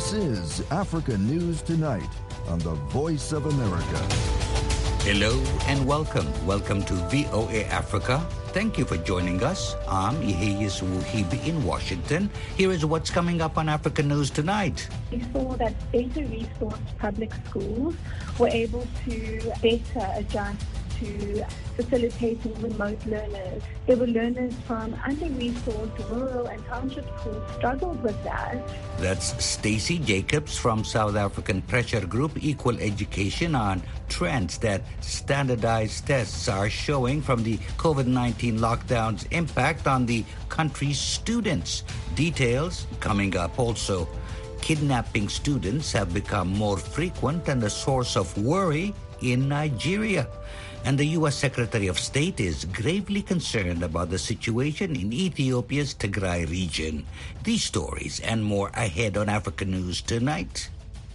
This is Africa News Tonight on the Voice of America. Hello and welcome. Welcome to VOA Africa. Thank you for joining us. I'm Iheyes Wuhibi in Washington. Here is what's coming up on Africa News Tonight. We saw that better-resourced public schools were able to better adjust to facilitating remote learners. There were learners from under-resourced rural and township schools struggled with that. That's Stacey Jacobs from South African pressure group Equal Education on trends that standardized tests are showing from the COVID-19 lockdown's impact on the country's students. Details coming up also. Kidnapping students have become more frequent and a source of worry in Nigeria. And the U.S. Secretary of State is gravely concerned about the situation in Ethiopia's Tigray region. These stories and more ahead on Africa News Tonight.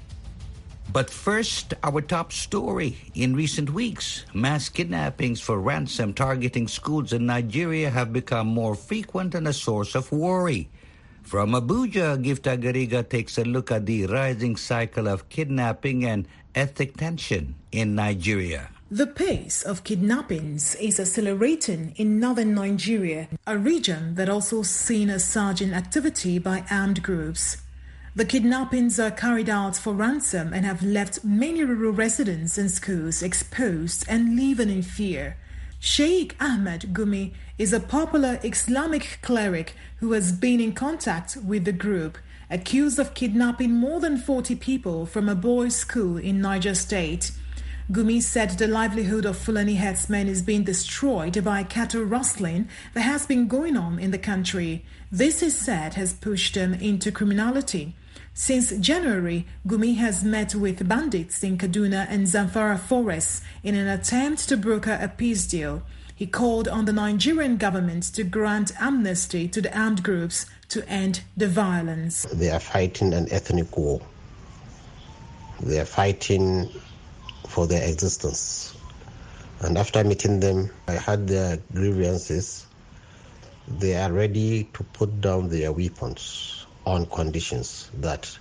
But first, our top story. In recent weeks, mass kidnappings for ransom targeting schools in Nigeria have become more frequent and a source of worry. From Abuja, Gifta Gariga takes a look at the rising cycle of kidnapping and ethnic tension in Nigeria. The pace of kidnappings is accelerating in northern Nigeria, a region that also seen a surge in activity by armed groups. The kidnappings are carried out for ransom and have left many rural residents and schools exposed and living in fear. Sheikh Ahmed Gumi is a popular Islamic cleric who has been in contact with the group, accused of kidnapping more than 40 people from a boys' school in Niger State. Gumi said the livelihood of Fulani herdsmen is being destroyed by cattle rustling that has been going on in the country. This, he said, has pushed them into criminality. Since January, Gumi has met with bandits in Kaduna and Zamfara forests in an attempt to broker a peace deal. He called on the Nigerian government to grant amnesty to the armed groups to end the violence. They are fighting an ethnic war. They are fighting for their existence. And after meeting them, I heard their grievances. They are ready to put down their weapons on conditions that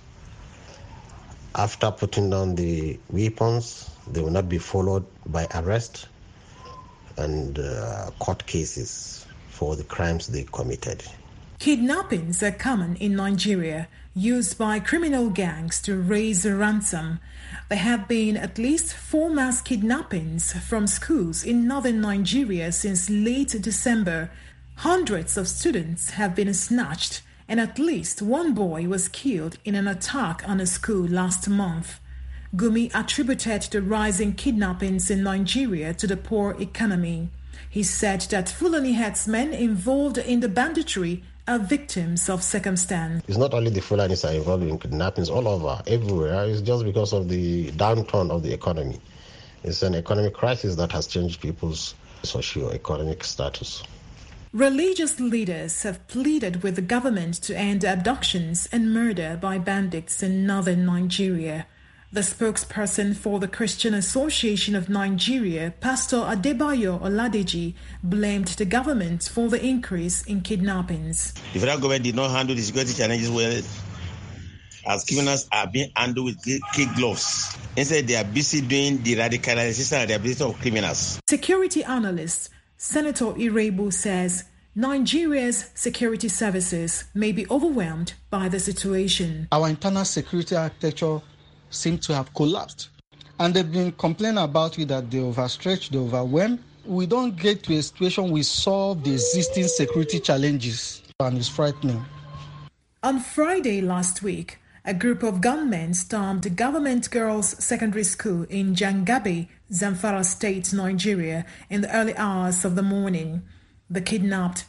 after putting down the weapons, they will not be followed by arrest and court cases for the crimes they committed. Kidnappings are common in Nigeria, used by criminal gangs to raise a ransom. There have been at least 4 mass kidnappings from schools in northern Nigeria since late December. Hundreds of students have been snatched, and at least 1 boy was killed in an attack on a school last month. Gumi attributed the rising kidnappings in Nigeria to the poor economy. He said that Fulani herdsmen involved in the banditry are victims of circumstance. It's not only the Fulanis are involved in kidnappings all over, everywhere. It's just because of the downturn of the economy. It's an economic crisis that has changed people's socio-economic status. Religious leaders have pleaded with the government to end abductions and murder by bandits in northern Nigeria. The spokesperson for the Christian Association of Nigeria, Pastor Adebayo Oladeji, blamed the government for the increase in kidnappings. The federal government did not handle the security challenges well, as criminals are being handled with kid gloves. Instead, they are busy doing the radicalization and rehabilitation of criminals. Security analyst Senator Irebu says Nigeria's security services may be overwhelmed by the situation. Our internal security architecture seem to have collapsed. And they've been complaining about it that they overstretch, they overwhelm. We don't get to a situation we solve the existing security challenges, and it's frightening. On Friday last week, a group of gunmen stormed the government girls' secondary school in Jangabe, Zamfara State, Nigeria, in the early hours of the morning. They kidnapped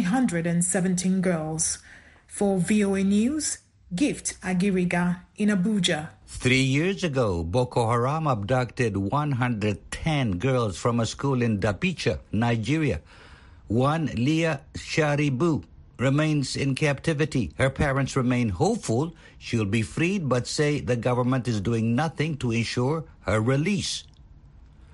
317 girls. For VOA News, Gift Agiriga in Abuja. 3 years ago, Boko Haram abducted 110 girls from a school in Dapicha, Nigeria. One, Leah Sharibu, remains in captivity. Her parents remain hopeful she'll be freed, but say the government is doing nothing to ensure her release.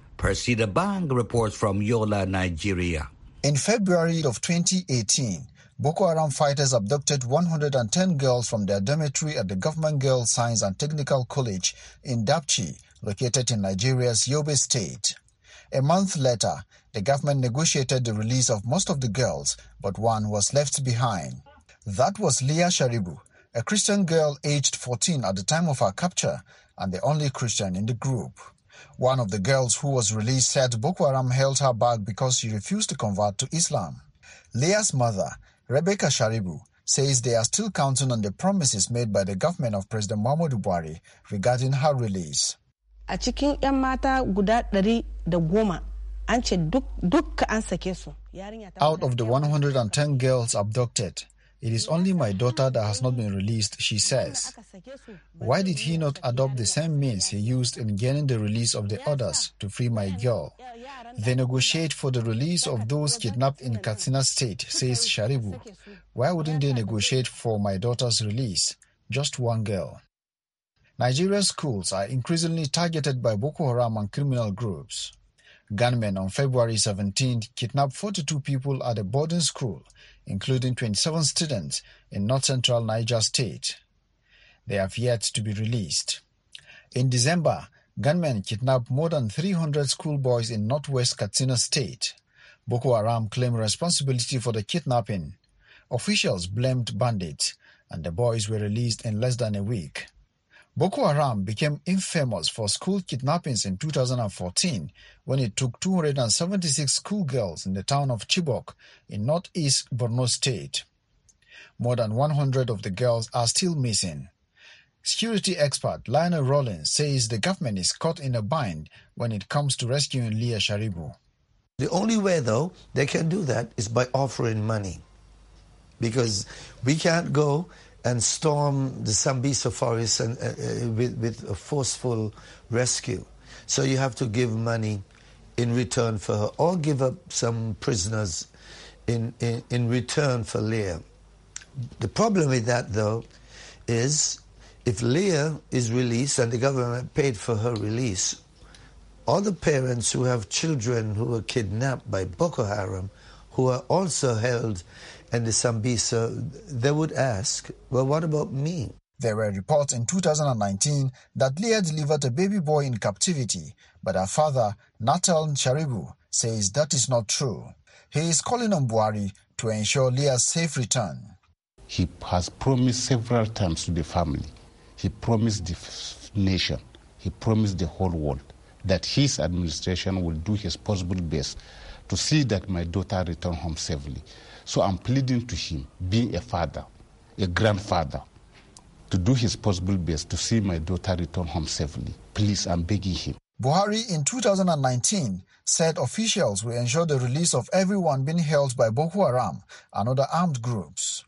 Persida Bang reports from Yola, Nigeria. In February of 2018, Boko Haram fighters abducted 110 girls from their dormitory at the Government Girls Science and Technical College in Dapchi, located in Nigeria's Yobe State. A month later, the government negotiated the release of most of the girls, but one was left behind. That was Leah Sharibu, a Christian girl aged 14 at the time of her capture and the only Christian in the group. One of the girls who was released said Boko Haram held her back because she refused to convert to Islam. Leah's mother, Rebecca Sharibu, says they are still counting on the promises made by the government of President Muhammadu Buhari regarding her release. A cikin 'yan mata guda 110 an ce duk an sake su. Out of the 110 girls abducted, it is only my daughter that has not been released, she says. Why did he not adopt the same means he used in gaining the release of the others to free my girl? They negotiate for the release of those kidnapped in Katsina State, says Sharibu. Why wouldn't they negotiate for my daughter's release? Just one girl. Nigeria's schools are increasingly targeted by Boko Haram and criminal groups. Gunmen on February 17th kidnapped 42 people at a boarding school, including 27 students in north-central Niger State. They have yet to be released. In December, gunmen kidnapped more than 300 schoolboys in northwest Katsina State. Boko Haram claimed responsibility for the kidnapping. Officials blamed bandits, and the boys were released in less than a week. Boko Haram became infamous for school kidnappings in 2014 when it took 276 schoolgirls in the town of Chibok in northeast Borno State. More than 100 of the girls are still missing. Security expert Lionel Rollins says the government is caught in a bind when it comes to rescuing Leah Sharibu. The only way, though, they can do that is by offering money. Because we can't go and storm the Sambisa forest and, with a forceful rescue. So you have to give money in return for her, or give up some prisoners in return for Leah. The problem with that, though, is if Leah is released and the government paid for her release, all the parents who have children who were kidnapped by Boko Haram, who are also held in the Sambisa, they would ask, well, what about me? There were reports in 2019 that Leah delivered a baby boy in captivity, but her father, Natal Sharibu, says that is not true. He is calling on Buhari to ensure Leah's safe return. He has promised several times to the family. He promised the nation, he promised the whole world that his administration will do his possible best to see that my daughter return home safely. So I'm pleading to him, being a father, a grandfather, to do his possible best to see my daughter return home safely. Please, I'm begging him. Buhari in 2019 said officials will ensure the release of everyone being held by Boko Haram and other armed groups.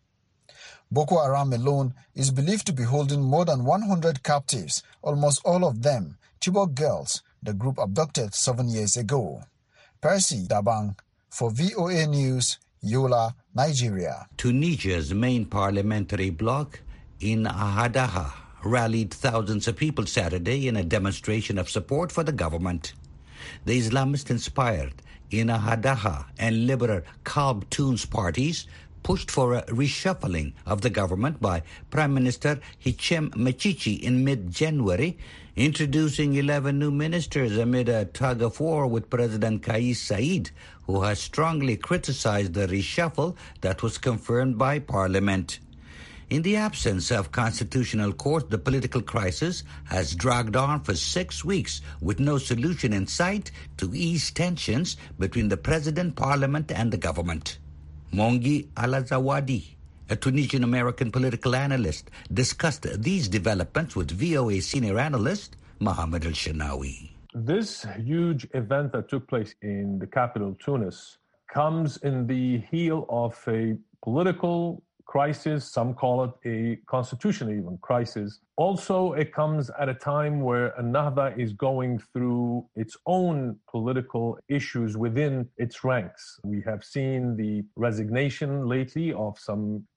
Boko Haram alone is believed to be holding more than 100 captives, almost all of them Chibok girls the group abducted 7 years ago. Percy Dabang for VOA News, Yola, Nigeria. Tunisia's main parliamentary bloc in Ahadaha rallied thousands of people Saturday in a demonstration of support for the government. The Islamist-inspired Ennahda and liberal Qalb Tunes parties pushed for a reshuffling of the government by Prime Minister Hichem Mechichi in mid-January, introducing 11 new ministers amid a tug-of-war with President Kais Saied, who has strongly criticized the reshuffle that was confirmed by Parliament. In the absence of constitutional court, the political crisis has dragged on for 6 weeks with no solution in sight to ease tensions between the president, parliament, and the government. Mongi Alazawadi, a Tunisian-American political analyst, discussed these developments with VOA senior analyst Mohammed El-Shanawi. This huge event that took place in the capital, Tunis, comes in the heel of a political crisis. Some call it a constitutional even crisis. Also, it comes at a time where Ennahda is going through its own political issues within its ranks. We have seen the resignation lately of some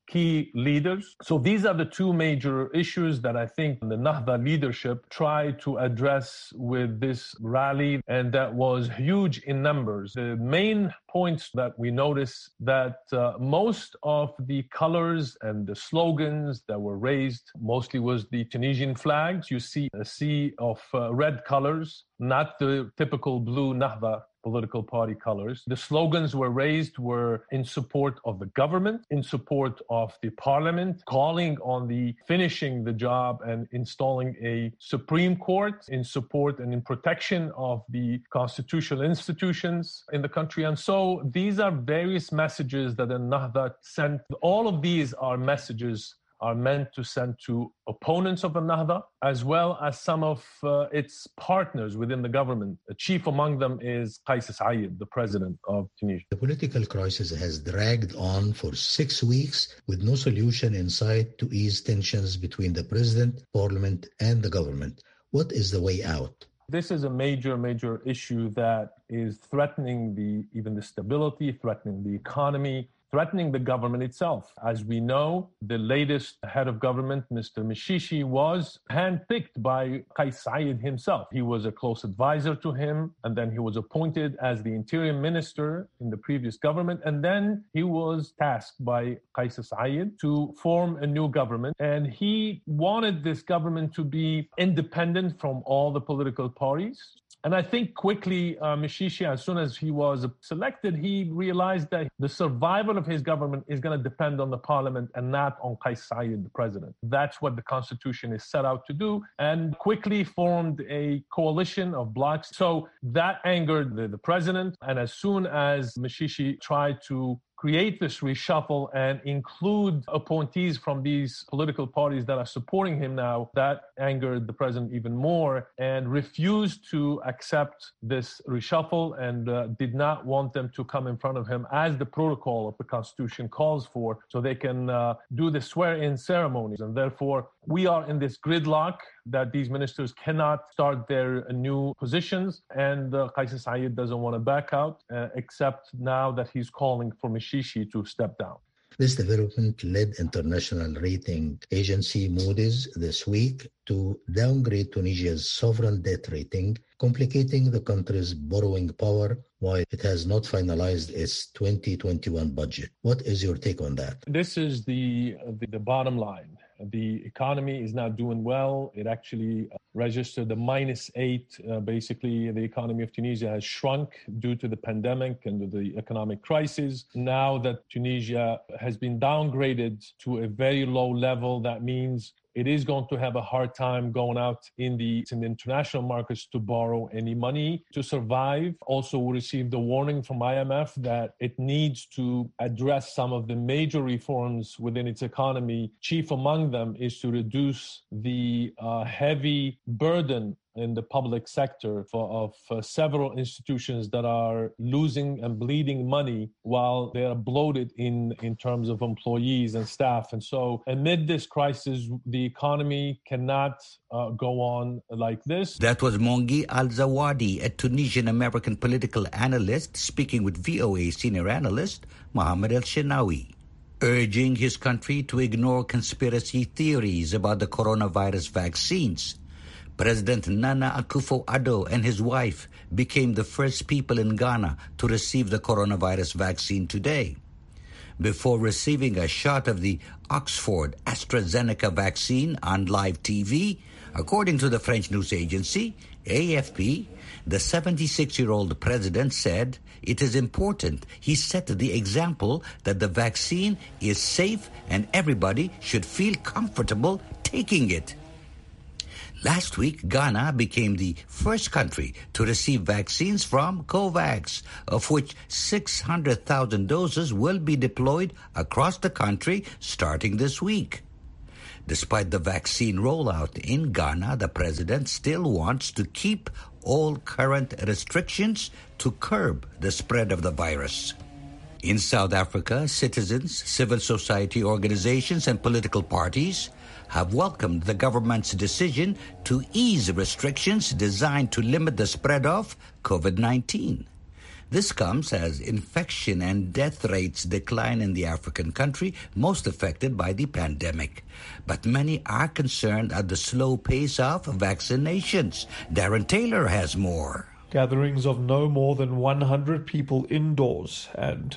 key leaders. So these are the two major issues that I think the Nahda leadership tried to address with this rally, and that was huge in numbers. The main points that we noticed that most of the colors and the slogans that were raised mostly was the Tunisian flags. You see a sea of red colors, not the typical blue Nahda political party colors. The slogans were in support of the government, in support of the parliament, calling on the finishing the job and installing a Supreme Court, in support and in protection of the constitutional institutions in the country. And so these are various messages that the Nahda sent. All of these are messages are meant to send to opponents of the Nahda, as well as some of its partners within the government. Chief among them is Kais Saied, the president of Tunisia. The political crisis has dragged on for 6 weeks with no solution in sight to ease tensions between the president, parliament, and the government. What is the way out? This is a major issue that is threatening even the stability, threatening the economy, threatening the government itself. As we know, the latest head of government, Mr. Mishishi, was handpicked by Kais Saied himself. He was a close advisor to him, and then he was appointed as the interior minister in the previous government, and then he was tasked by Kais Saied to form a new government, and he wanted this government to be independent from all the political parties. And I think quickly, Mishishi, as soon as he was selected, he realized that the survival of his government is going to depend on the parliament and not on Kais Saied, the president. That's what the constitution is set out to do, and quickly formed a coalition of blocs. So that angered the president. And as soon as Mishishi tried to create this reshuffle and include appointees from these political parties that are supporting him now, that angered the president even more, and refused to accept this reshuffle and did not want them to come in front of him as the protocol of the constitution calls for, so they can do the swear-in ceremonies. And therefore, we are in this gridlock that these ministers cannot start their new positions, and Kais Saied doesn't want to back out, except now that he's calling for Mishishi to step down. This development led international rating agency Moody's this week to downgrade Tunisia's sovereign debt rating, complicating the country's borrowing power while it has not finalized its 2021 budget. What is your take on that? This is the bottom line. The economy is not doing well. It actually registered a -8. Basically, the economy of Tunisia has shrunk due to the pandemic and the economic crisis. Now that Tunisia has been downgraded to a very low level, that means it is going to have a hard time going out in the international markets to borrow any money to survive. Also, we received a warning from IMF that it needs to address some of the major reforms within its economy. Chief among them is to reduce the heavy burden in the public sector of several institutions that are losing and bleeding money while they are bloated in terms of employees and staff. And so amid this crisis, the economy cannot go on like this. That was Mongi Al-Zawadi, a Tunisian-American political analyst, speaking with VOA senior analyst Mohammed El-Shenawi, urging his country to ignore conspiracy theories about the coronavirus vaccines. President Nana Akufo-Addo and his wife became the first people in Ghana to receive the coronavirus vaccine today. Before receiving a shot of the Oxford AstraZeneca vaccine on live TV, according to the French news agency AFP, the 76-year-old president said it is important he set the example that the vaccine is safe and everybody should feel comfortable taking it. Last week, Ghana became the first country to receive vaccines from COVAX, of which 600,000 doses will be deployed across the country starting this week. Despite the vaccine rollout in Ghana, the president still wants to keep all current restrictions to curb the spread of the virus. In South Africa, citizens, civil society organizations, and political parties have welcomed the government's decision to ease restrictions designed to limit the spread of COVID-19. This comes as infection and death rates decline in the African country most affected by the pandemic. But many are concerned at the slow pace of vaccinations. Darren Taylor has more. Gatherings of no more than 100 people indoors and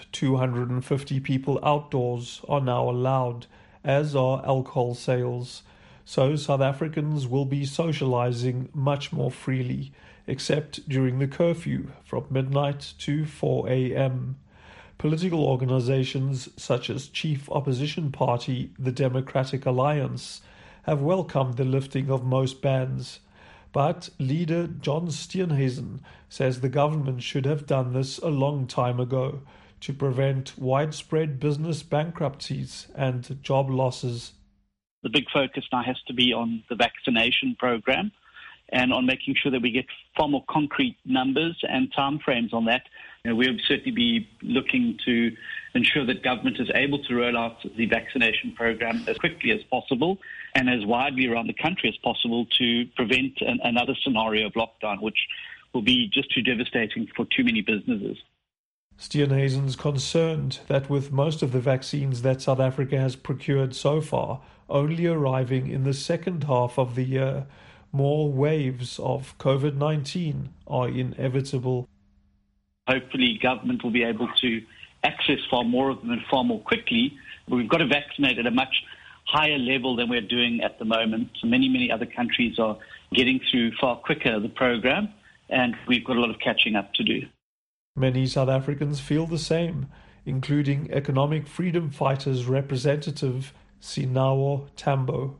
250 people outdoors are now allowed, as are alcohol sales. So South Africans will be socializing much more freely, except during the curfew from midnight to 4 a.m. Political organizations such as chief opposition party, the Democratic Alliance, have welcomed the lifting of most bans. But leader John Steenhuisen says the government should have done this a long time ago to prevent widespread business bankruptcies and job losses. The big focus now has to be on the vaccination program and on making sure that we get far more concrete numbers and timeframes on that. We'll certainly be looking to ensure that government is able to roll out the vaccination program as quickly as possible and as widely around the country as possible to prevent another scenario of lockdown, which will be just too devastating for too many businesses. Steenhuisen's concerned that with most of the vaccines that South Africa has procured so far only arriving in the second half of the year, more waves of COVID-19 are inevitable. Hopefully government will be able to access far more of them and far more quickly. We've got to vaccinate at a much higher level than we're doing at the moment. Many other countries are getting through far quicker the program, and we've got a lot of catching up to do. Many South Africans feel the same, including Economic Freedom Fighters representative Sinawo Tambo.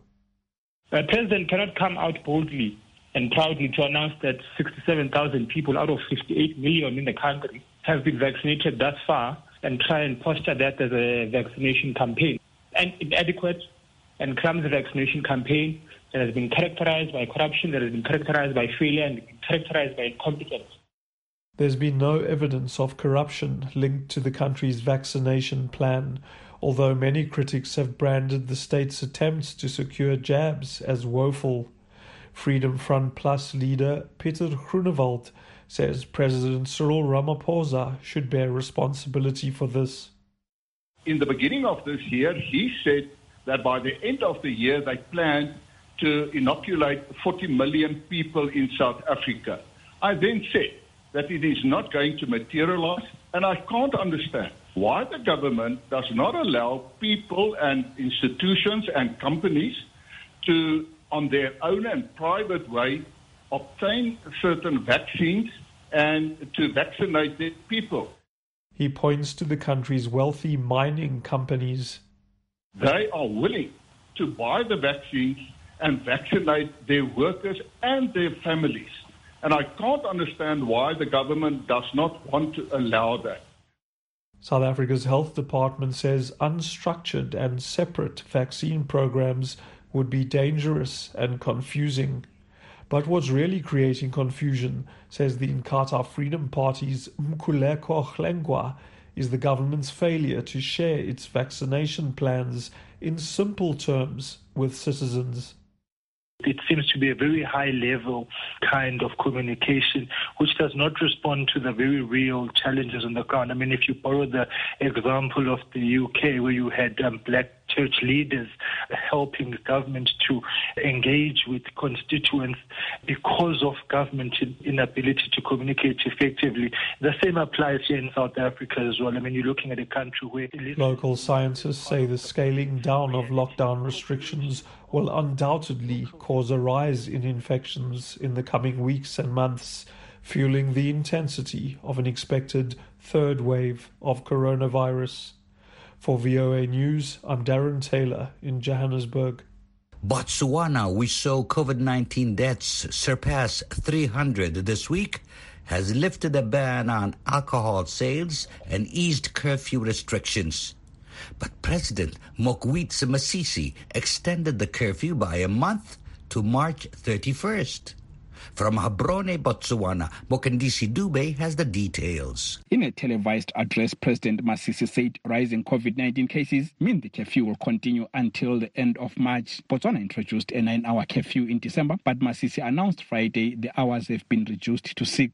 The president cannot come out boldly and proudly to announce that 67,000 people out of 58 million in the country have been vaccinated thus far and try and posture that as a vaccination campaign. An inadequate and clumsy vaccination campaign that has been characterized by corruption, that has been characterized by failure, and characterized by incompetence. There's been no evidence of corruption linked to the country's vaccination plan, although many critics have branded the state's attempts to secure jabs as woeful. Freedom Front Plus leader Peter Groenewald says President Cyril Ramaphosa should bear responsibility for this. In the beginning of this year, he said that by the end of the year, they plan to inoculate 40 million people in South Africa. I then said that it is not going to materialize, and I can't understand why the government does not allow people and institutions and companies to, on their own and private way, obtain certain vaccines and to vaccinate their people. He points to the country's wealthy mining companies. They are willing to buy the vaccines and vaccinate their workers and their families. And I can't understand why the government does not want to allow that. South Africa's health department says unstructured and separate vaccine programs would be dangerous and confusing. But what's really creating confusion, says the Inkatha Freedom Party's Mkhuleko Hlengwa, is the government's failure to share its vaccination plans in simple terms with citizens. It seems to be a very high-level kind of communication, which does not respond to the very real challenges on the ground. I mean, if you borrow the example of the UK, where you had black church leaders helping the government to engage with constituents because of government inability to communicate effectively. The same applies here in South Africa as well. I mean, you're looking at a country where... Local scientists say the scaling down of lockdown restrictions will undoubtedly cause a rise in infections in the coming weeks and months, fueling the intensity of an expected third wave of coronavirus. For VOA News, I'm Darren Taylor in Johannesburg. Botswana, we saw COVID-19 deaths surpass 300 this week, has lifted a ban on alcohol sales and eased curfew restrictions. But President Mokgweetsi Masisi extended the curfew by a month to March 31st. From Gaborone, Botswana, Mokandisi Dube has the details. In a televised address, President Masisi said rising COVID-19 cases mean the curfew will continue until the end of March. Botswana introduced a 9-hour curfew in December, but Masisi announced Friday the hours have been reduced to 6.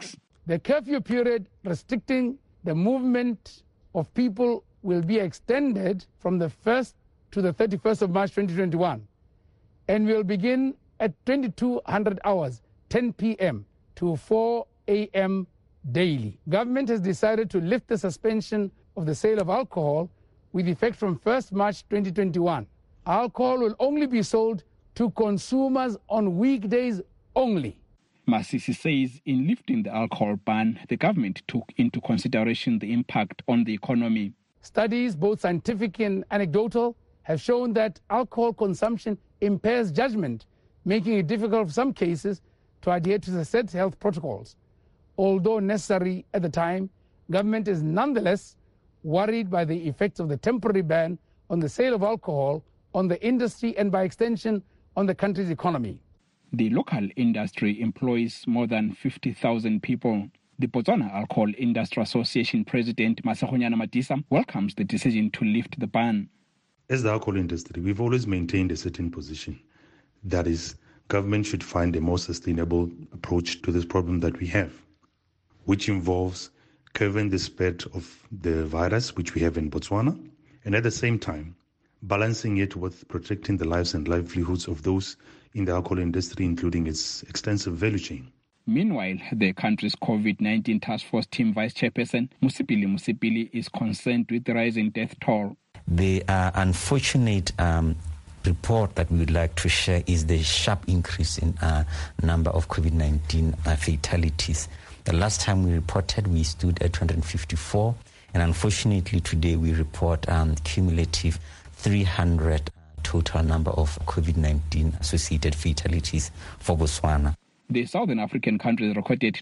The curfew period restricting the movement of people will be extended from the 1st to the 31st of March 2021 and will begin at 2200 hours, 10 p.m. to 4 a.m. daily. Government has decided to lift the suspension of the sale of alcohol with effect from 1st March 2021. Alcohol will only be sold to consumers on weekdays only. Masisi says in lifting the alcohol ban, the government took into consideration the impact on the economy. Studies, both scientific and anecdotal, have shown that alcohol consumption impairs judgment, making it difficult for some cases to adhere to the set health protocols. Although necessary at the time, government is nonetheless worried by the effects of the temporary ban on the sale of alcohol on the industry and by extension on the country's economy. The local industry employs more than 50,000 people. The Botswana Alcohol Industry Association President Masahonyana Matisa welcomes the decision to lift the ban. As the alcohol industry, we've always maintained a certain position. That is, government should find a more sustainable approach to this problem that we have, which involves curbing the spread of the virus, which we have in Botswana, and at the same time, balancing it with protecting the lives and livelihoods of those in the alcohol industry, including its extensive value chain. Meanwhile, the country's COVID-19 task force team vice chairperson, Musipili is concerned with the rising death toll. The unfortunate report that we would like to share is the sharp increase in number of COVID-19 fatalities. The last time we reported, we stood at 254, and unfortunately today we report cumulative 300 total number of COVID-19 associated fatalities for Botswana. The Southern African countries recorded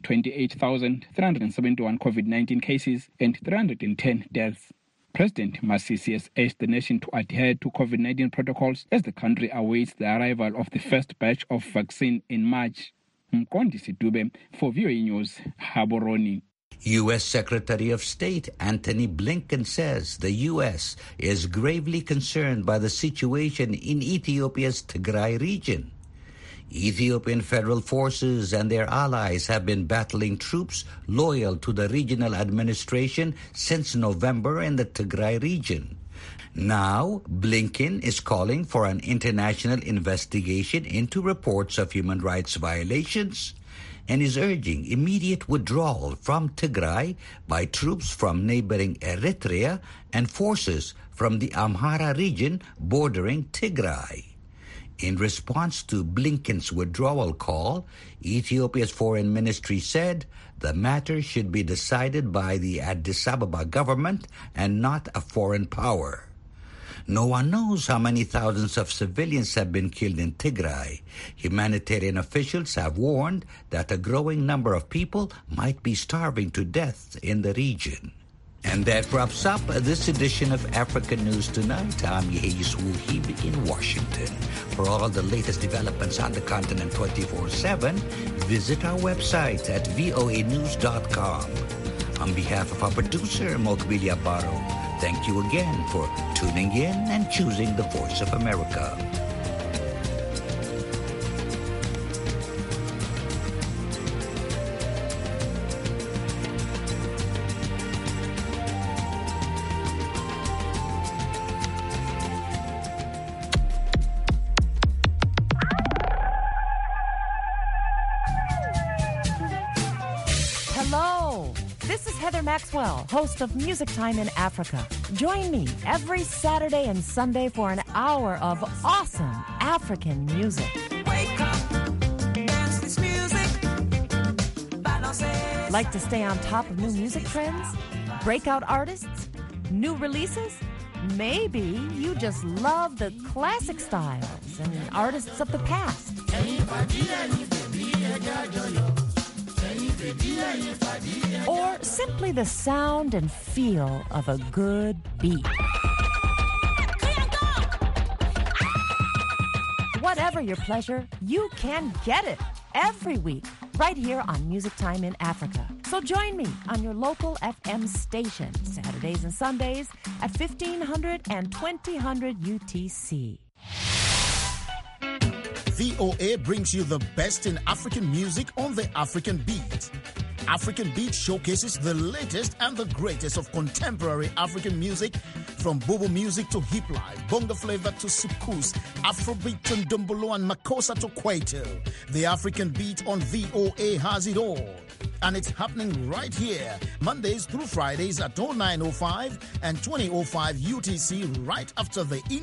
28,371 COVID-19 cases and 310 deaths. President Masisi has urged the nation to adhere to COVID-19 protocols as the country awaits the arrival of the first batch of vaccine in March. Mkondi Sidube for VOA News, Haboroni. U.S. Secretary of State Antony Blinken says the U.S. is gravely concerned by the situation in Ethiopia's Tigray region. Ethiopian federal forces and their allies have been battling troops loyal to the regional administration since November in the Tigray region. Now, Blinken is calling for an international investigation into reports of human rights violations and is urging immediate withdrawal from Tigray by troops from neighboring Eritrea and forces from the Amhara region bordering Tigray. In response to Blinken's withdrawal call, Ethiopia's foreign ministry said the matter should be decided by the Addis Ababa government and not a foreign power. No one knows how many thousands of civilians have been killed in Tigray. Humanitarian officials have warned that a growing number of people might be starving to death in the region. And that wraps up this edition of African News Tonight. I'm Yehis Wuhib in Washington. For all the latest developments on the continent 24/7, visit our website at voanews.com. On behalf of our producer, Mokbilia Baro, thank you again for tuning in and choosing the Voice of America. Maxwell, host of Music Time in Africa. Join me every Saturday and Sunday for an hour of awesome African music. Wake up, dance this music. Like to stay on top of new music trends? Breakout artists? New releases? Maybe you just love the classic styles and artists of the past. Or simply the sound and feel of a good beat. Whatever your pleasure, you can get it every week right here on Music Time in Africa. So join me on your local FM station Saturdays and Sundays at 1500 and 2000 UTC. VOA brings you the best in African music on the African beat. African Beat showcases the latest and the greatest of contemporary African music, from Bobo music to hip life, bongo flavor to soukous, Afrobeat to Ndombolo and Makossa to Kwaito. The African Beat on VOA has it all. And it's happening right here, Mondays through Fridays at 09:05 and 20:05 UTC, right after the